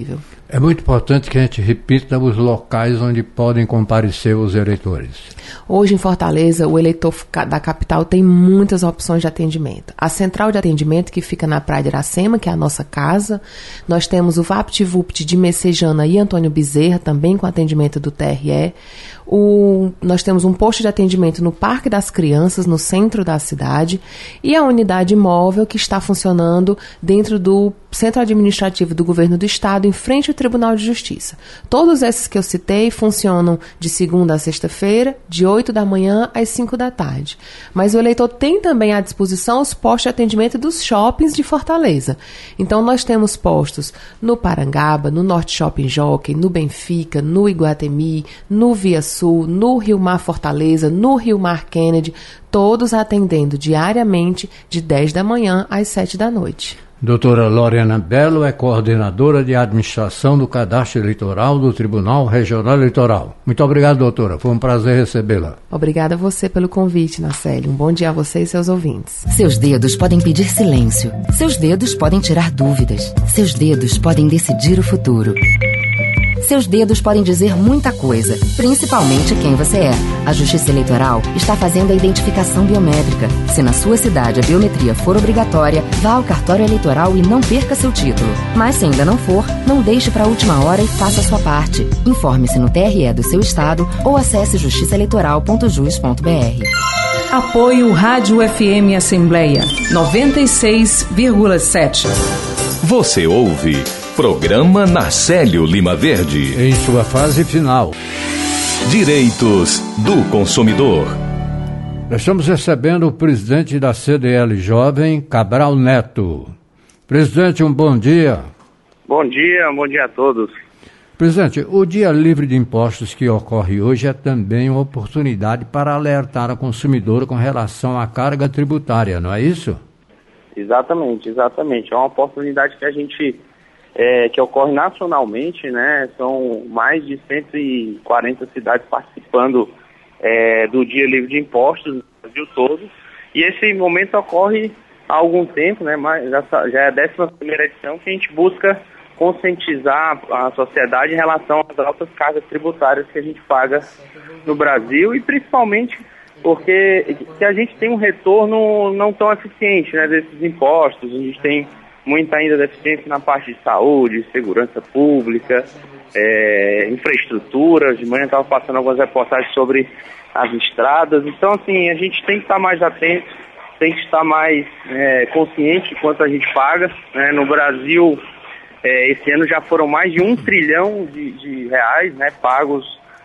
É muito importante que a gente repita os locais onde podem comparecer os eleitores. Hoje em Fortaleza, o eleitor da capital tem muitas opções de atendimento. A central de atendimento, que fica na Praia de Iracema, que é a nossa casa. Nós temos o VaptVupt de Messejana e Antônio Bezerra, também com atendimento do TRE. Nós temos um posto de atendimento no Parque das Crianças, no centro da cidade, e a unidade móvel que está funcionando dentro do Centro Administrativo do Governo do Estado, em frente ao Tribunal de Justiça. Todos esses que eu citei funcionam de segunda a sexta-feira, de 8 da manhã às 5 da tarde. Mas o eleitor tem também à disposição os postos de atendimento dos shoppings de Fortaleza. Então, nós temos postos no Parangaba, no Norte Shopping Jockey, no Benfica, no Iguatemi, no Via Sul, no Rio Mar Fortaleza, no Rio Mar Kennedy, todos atendendo diariamente de 10 da manhã às 7 da noite. Doutora Lorena Belo é coordenadora de administração do Cadastro Eleitoral do Tribunal Regional Eleitoral. Muito obrigado, doutora. Foi um prazer recebê-la. Obrigada a você pelo convite, Nacélio. Um bom dia a você e seus ouvintes. Seus dedos podem pedir silêncio. Seus dedos podem tirar dúvidas. Seus dedos podem decidir o futuro. Seus dedos podem dizer muita coisa, principalmente quem você é. A Justiça Eleitoral está fazendo a identificação biométrica. Se na sua cidade a biometria for obrigatória, vá ao cartório eleitoral e não perca seu título. Mas se ainda não for, não deixe para a última hora e faça a sua parte. Informe-se no TRE do seu estado ou acesse justiçaeleitoral.jus.br. Apoio Rádio FM Assembleia 96,7. Você ouve Programa Nacélio Lima Verde. Em sua fase final. Direitos do consumidor. Nós estamos recebendo o presidente da CDL Jovem, Cabral Neto. Presidente, um bom dia. Bom dia a todos. Presidente, o Dia Livre de Impostos que ocorre hoje é também uma oportunidade para alertar a consumidora com relação à carga tributária, não é isso? Exatamente. É uma oportunidade que a gente... que ocorre nacionalmente, né? São mais de 140 cidades participando do Dia Livre de Impostos no Brasil todo. E esse momento ocorre há algum tempo, né? Mas já é a 11ª edição que a gente busca conscientizar a sociedade em relação às altas cargas tributárias que a gente paga no Brasil e principalmente porque a gente tem um retorno não tão eficiente, né, desses impostos. A gente tem muita ainda deficiência na parte de saúde, segurança pública, infraestrutura. De manhã estava passando algumas reportagens sobre as estradas. Então, assim, a gente tem que estar mais atento, tem que estar mais consciente de quanto a gente paga, né? No Brasil, esse ano já foram mais de 1 trilhão de reais, né, pagos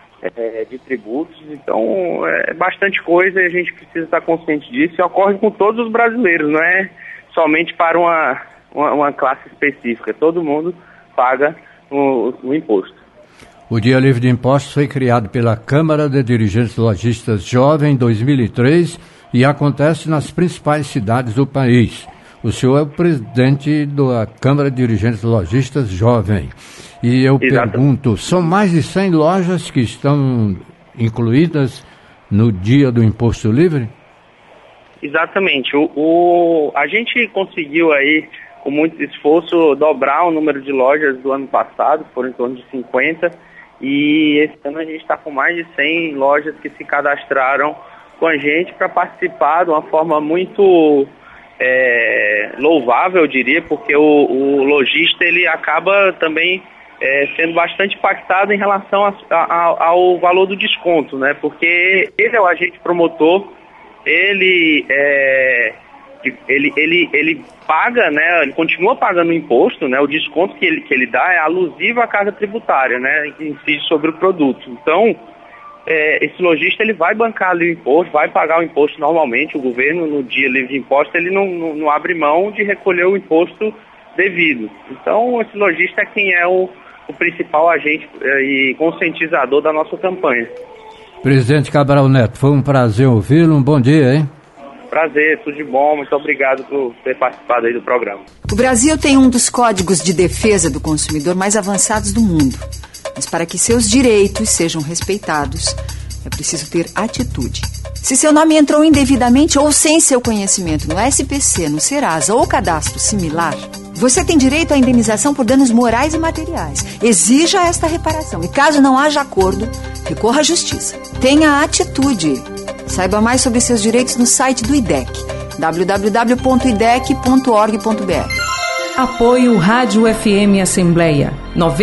de tributos. Então, é bastante coisa e a gente precisa estar consciente disso. E ocorre com todos os brasileiros, não é somente para uma classe específica. Todo mundo paga o imposto. O Dia Livre de Impostos foi criado pela Câmara de Dirigentes Lojistas Jovem em 2003 e acontece nas principais cidades do país. O senhor é o presidente da Câmara de Dirigentes Lojistas Jovem. E eu pergunto, são mais de 100 lojas que estão incluídas no Dia do Imposto Livre? Exatamente. A gente conseguiu aí, com muito esforço, dobrar o número de lojas do ano passado, foram em torno de 50, e esse ano a gente está com mais de 100 lojas que se cadastraram com a gente para participar de uma forma muito louvável, eu diria, porque o lojista ele acaba também sendo bastante impactado em relação ao valor do desconto, né? Porque ele é o agente promotor, ele paga, né? Ele continua pagando o imposto, né? O desconto que ele dá é alusivo à carga tributária, né? Que incide sobre o produto. Então, esse lojista ele vai bancar ali o imposto, vai pagar o imposto normalmente. O governo, no Dia Livre de Imposto, ele não abre mão de recolher o imposto devido. Então, esse lojista é quem é o principal agente e conscientizador da nossa campanha. Presidente Cabral Neto, foi um prazer ouvi-lo. Um bom dia, hein? Prazer, tudo de bom. Muito obrigado por ter participado aí do programa. O Brasil tem um dos códigos de defesa do consumidor mais avançados do mundo. Mas para que seus direitos sejam respeitados, é preciso ter atitude. Se seu nome entrou indevidamente ou sem seu conhecimento no SPC, no Serasa ou cadastro similar, Você tem direito à indenização por danos morais e materiais. Exija esta reparação e, caso não haja acordo, recorra à justiça. Tenha atitude. Saiba mais sobre seus direitos no site do IDEC, www.idec.org.br. Apoio Rádio FM Assembleia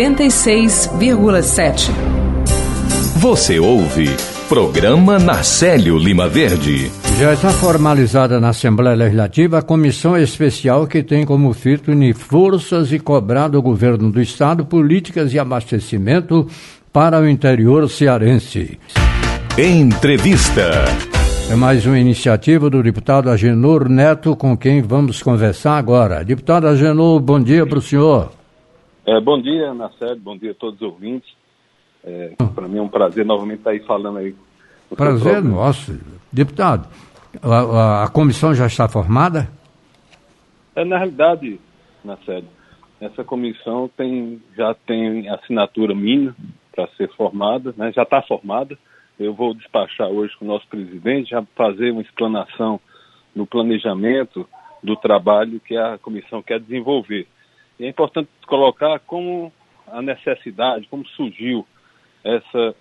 96,7. Você ouve Programa Narcélio Lima Verde. Já está formalizada na Assembleia Legislativa a comissão especial que tem como filtro unir forças e cobrar do governo do Estado políticas de abastecimento para o interior cearense. Entrevista. É mais uma iniciativa do deputado Agenor Neto, com quem vamos conversar agora. Deputado Agenor, bom dia para o senhor. Bom dia, Narcélio, bom dia a todos os ouvintes. Para mim é um prazer novamente estar aí falando aí. Prazer nosso. Deputado, a comissão já está formada? Na realidade, Narcélio, essa comissão já tem assinatura minha para ser formada, né? Já está formada. Eu vou despachar hoje com o nosso presidente, já fazer uma explanação no planejamento do trabalho que a comissão quer desenvolver. E é importante colocar como a necessidade, como surgiu essa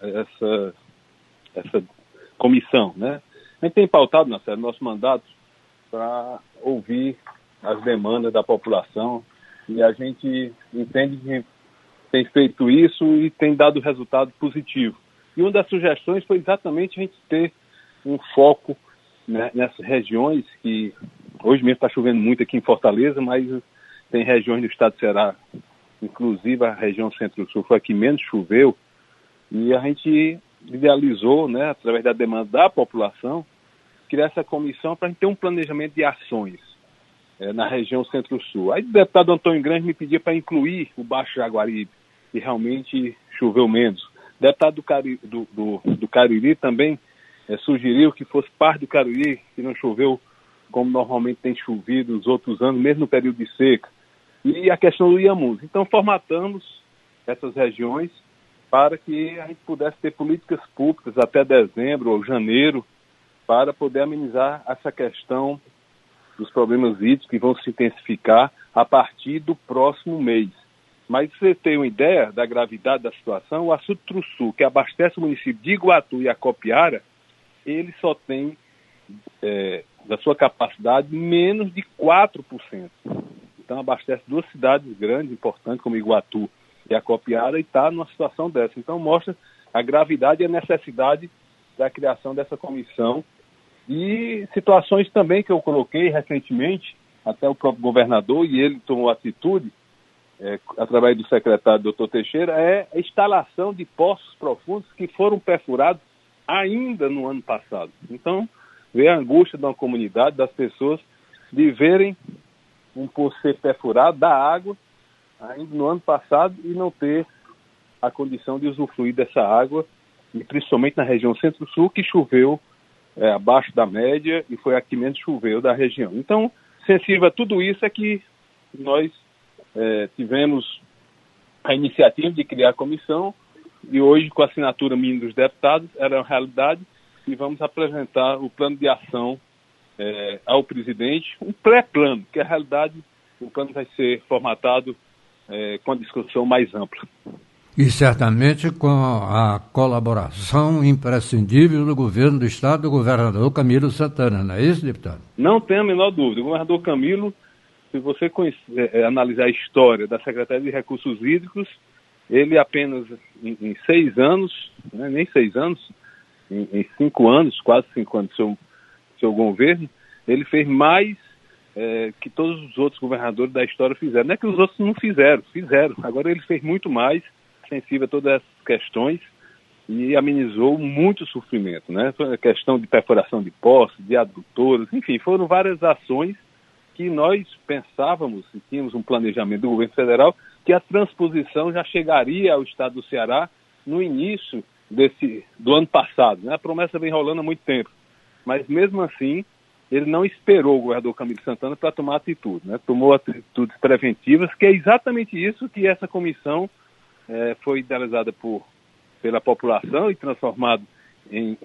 comissão, né? A gente tem pautado, Narcélio, nosso mandato para ouvir as demandas da população e a gente entende que tem feito isso e tem dado resultado positivo. E uma das sugestões foi exatamente a gente ter um foco, né, nessas regiões que hoje mesmo está chovendo muito aqui em Fortaleza, mas tem regiões do estado do Ceará, inclusive a região Centro-Sul foi a que menos choveu, e a gente idealizou, né, através da demanda da população, criar essa comissão para a gente ter um planejamento de ações na região Centro-Sul. Aí o deputado Antônio Grande me pedia para incluir o Baixo Jaguaribe, que realmente choveu menos. O deputado do Cariri também sugeriu que fosse parte do Cariri, que não choveu como normalmente tem chovido nos outros anos, mesmo no período de seca. E a questão do Iamuns. Então formatamos essas regiões para que a gente pudesse ter políticas públicas até dezembro ou janeiro para poder amenizar essa questão dos problemas hídricos que vão se intensificar a partir do próximo mês. Mas se você tem uma ideia da gravidade da situação, o Açude Tru-Sul, que abastece o município de Iguatu e Acopiara, ele só tem, da sua capacidade, menos de 4%. Então abastece duas cidades grandes, importantes, como Iguatu e Acopiara, e está numa situação dessa. Então mostra a gravidade e a necessidade da criação dessa comissão. E situações também que eu coloquei recentemente, até o próprio governador, e ele tomou atitude, através do secretário Dr. Teixeira, é a instalação de poços profundos que foram perfurados ainda no ano passado. Então, vê a angústia de uma comunidade, das pessoas, de verem um poço ser perfurado da água ainda no ano passado e não ter a condição de usufruir dessa água, e principalmente na região Centro-Sul, que choveu abaixo da média e foi a que menos choveu da região. Então, sensível a tudo isso é que nós tivemos a iniciativa de criar a comissão e hoje, com a assinatura minha dos deputados, era uma realidade e vamos apresentar o plano de ação ao presidente, um pré-plano, que a realidade, o plano vai ser formatado com a discussão mais ampla. E certamente com a colaboração imprescindível do governo do Estado, do governador Camilo Santana, não é isso, deputado? Não tenho a menor dúvida. O governador Camilo, se você analisar a história da Secretaria de Recursos Hídricos, ele apenas em 6 anos, né, nem 6 anos, em 5 anos, quase 5 anos do seu governo, ele fez mais que todos os outros governadores da história fizeram. Não é que os outros não fizeram. Agora ele fez muito mais, sensível a todas essas questões, e amenizou muito sofrimento, né? Foi a questão de perfuração de poços, de adutoras, enfim, foram várias ações que nós pensávamos, e tínhamos um planejamento do governo federal, que a transposição já chegaria ao estado do Ceará no início do ano passado, né? A promessa vem rolando há muito tempo, mas mesmo assim ele não esperou o governador Camilo Santana para tomar atitude, né? Tomou atitudes preventivas, que é exatamente isso que essa comissão foi idealizada pela população e transformado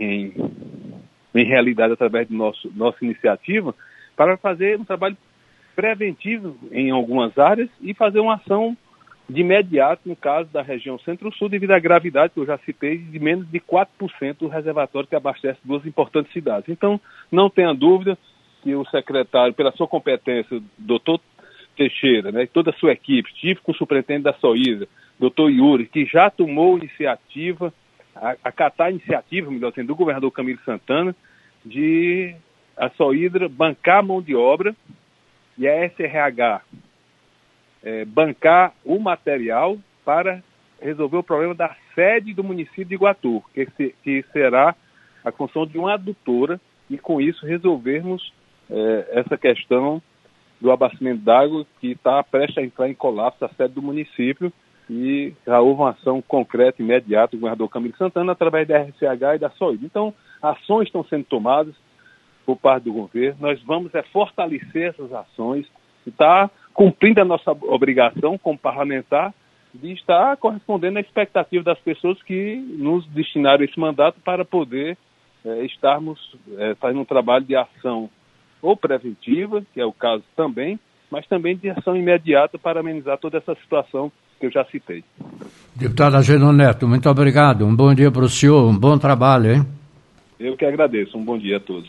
em realidade através de nossa iniciativa, para fazer um trabalho preventivo em algumas áreas e fazer uma ação de imediato, no caso da região Centro-Sul, devido à gravidade que eu já citei, de menos de 4% do reservatório que abastece duas importantes cidades. Então, não tenha dúvida que o secretário, pela sua competência, doutor Teixeira, né, e toda a sua equipe, estive com o superintendente da Soídra, doutor Yuri, que já tomou iniciativa, acatar a iniciativa, melhor dizendo, do governador Camilo Santana, de a Soídra bancar a mão de obra e a SRH bancar o material para resolver o problema da sede do município de Iguatu, que será a função de uma adutora, e com isso resolvermos essa questão do abastecimento d'água que está prestes a entrar em colapso a sede do município, e já houve uma ação concreta, imediata, do governador Camilo Santana, através da RCH e da Soídra. Então, ações estão sendo tomadas por parte do governo, nós vamos fortalecer essas ações e estar cumprindo a nossa obrigação como parlamentar de estar correspondendo à expectativa das pessoas que nos destinaram esse mandato para poder estarmos fazendo um trabalho de ação ou preventiva, que é o caso também, mas também de ação imediata para amenizar toda essa situação que eu já citei. Deputado Agenor Neto, muito obrigado. Um bom dia para o senhor, um bom trabalho, hein? Eu que agradeço. Um bom dia a todos.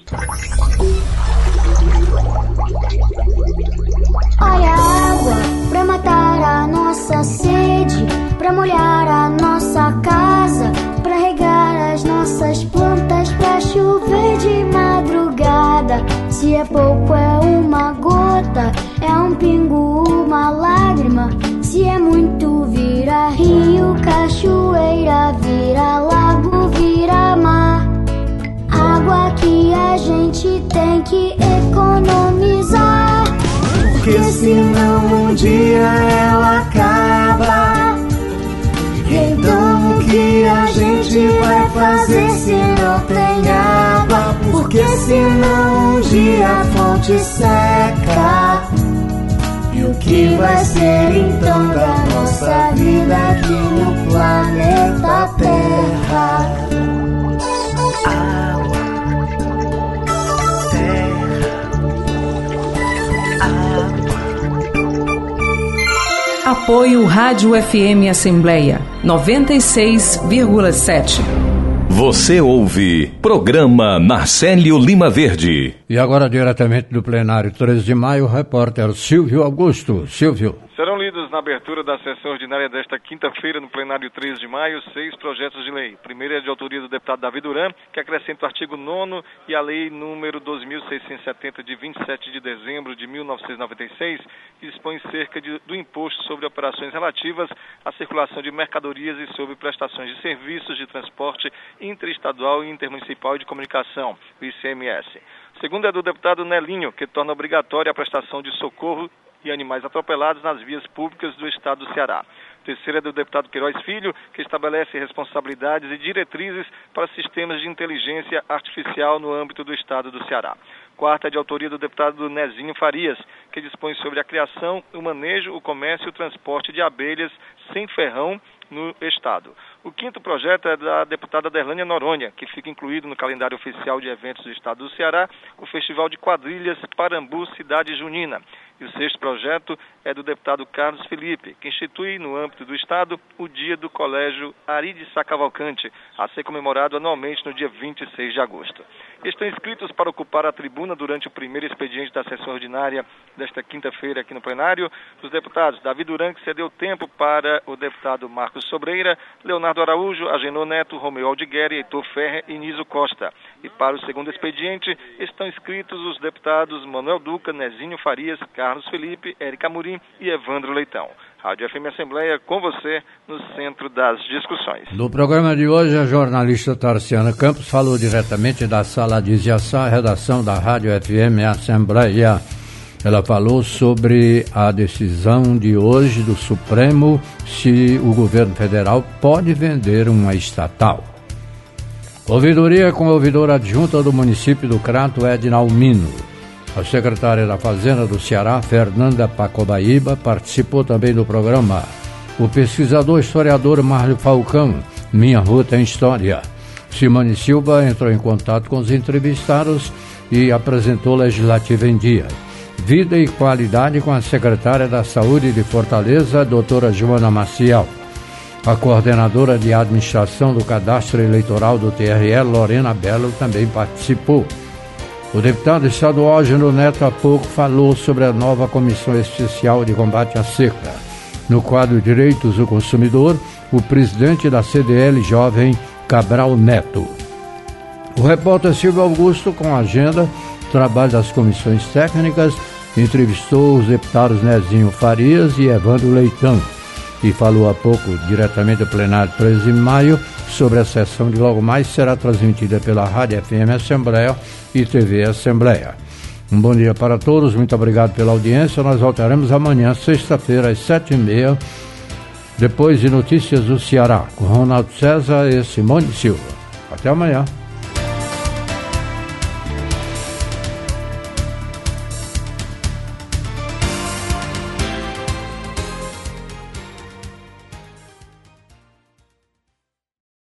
Olha a água pra matar a nossa sede, pra molhar a nossa casa, pra regar as nossas plantas, pra chover de madrugada. Se é pouco é uma gota, é um pingo, uma lágrima. Se é muito vira rio, cachoeira, vira lago, vira mar. Água que a gente tem que economizar, porque senão um dia ela acaba. Então o que a gente vai fazer se não tem água? Porque senão um dia a fonte seca. E o que vai ser então da nossa vida aqui no planeta Terra? Apoio Rádio FM Assembleia 96,7. Você ouve Programa Narcélio Lima Verde. E agora diretamente do plenário 13 de maio, o repórter Silvio Augusto. Silvio. Serão lidos na abertura da sessão ordinária desta quinta-feira, no plenário 13 de maio, 6 projetos de lei. O primeiro é de autoria do deputado Davi Duran, que acrescenta o artigo 9º e a lei número 2.670, de 27 de dezembro de 1996, que dispõe cerca do imposto sobre operações relativas à circulação de mercadorias e sobre prestações de serviços de transporte interestadual e intermunicipal e de comunicação, o ICMS. O segundo é do deputado Nelinho, que torna obrigatória a prestação de socorro e animais atropelados nas vias públicas do estado do Ceará. O terceiro é do deputado Queiroz Filho, que estabelece responsabilidades e diretrizes para sistemas de inteligência artificial no âmbito do estado do Ceará. O quarto é de autoria do deputado Nezinho Farias, que dispõe sobre a criação, o manejo, o comércio e o transporte de abelhas sem ferrão no estado. O quinto projeto é da deputada Derlânia Noronha, que fica incluído no calendário oficial de eventos do estado do Ceará, o Festival de Quadrilhas Parambu Cidade Junina. E o sexto projeto é do deputado Carlos Felipe, que institui no âmbito do estado o Dia do Colégio Ari de Sá Cavalcante, a ser comemorado anualmente no dia 26 de agosto. Estão inscritos para ocupar a tribuna durante o primeiro expediente da sessão ordinária desta quinta-feira aqui no plenário os deputados Davi Duran, que cedeu tempo para o deputado Marcos Sobreira, Leonardo Araújo, Agenor Neto, Romeu Aldigueri, Heitor Ferrer e Niso Costa. E para o segundo expediente estão inscritos os deputados Manuel Duca, Nezinho Farias, Carlos Felipe, Érica Amorim e Evandro Leitão. Rádio FM Assembleia, com você, no centro das discussões. No programa de hoje, a jornalista Tarciana Campos falou diretamente da sala de Ziaçá, redação da Rádio FM Assembleia. Ela falou sobre a decisão de hoje do Supremo se o governo federal pode vender uma estatal. Ouvidoria com a ouvidora adjunta do município do Crato, Edna Almino. A secretária da Fazenda do Ceará, Fernanda Pacobaíba, participou também do programa. O pesquisador historiador Márcio Falcão, Minha Rua Tem História. Simone Silva entrou em contato com os entrevistados e apresentou Legislativa em Dia. Vida e Qualidade com a secretária da Saúde de Fortaleza, doutora Joana Maciel. A coordenadora de administração do cadastro eleitoral do TRE, Lorena Belo, também participou. O deputado estadual Ageno Neto há pouco falou sobre a nova Comissão Especial de Combate à Seca. No quadro Direitos do Consumidor, o presidente da CDL Jovem, Cabral Neto. O repórter Silvio Augusto, com a agenda, trabalho das comissões técnicas, entrevistou os deputados Nezinho Farias e Evandro Leitão e falou há pouco, diretamente do plenário 13 de maio, sobre a sessão de logo mais será transmitida pela Rádio FM Assembleia e TV Assembleia. Um bom dia para todos, muito obrigado pela audiência. Nós voltaremos amanhã, sexta-feira, às 7h30, depois de Notícias do Ceará, com Ronaldo César e Simone Silva. Até amanhã.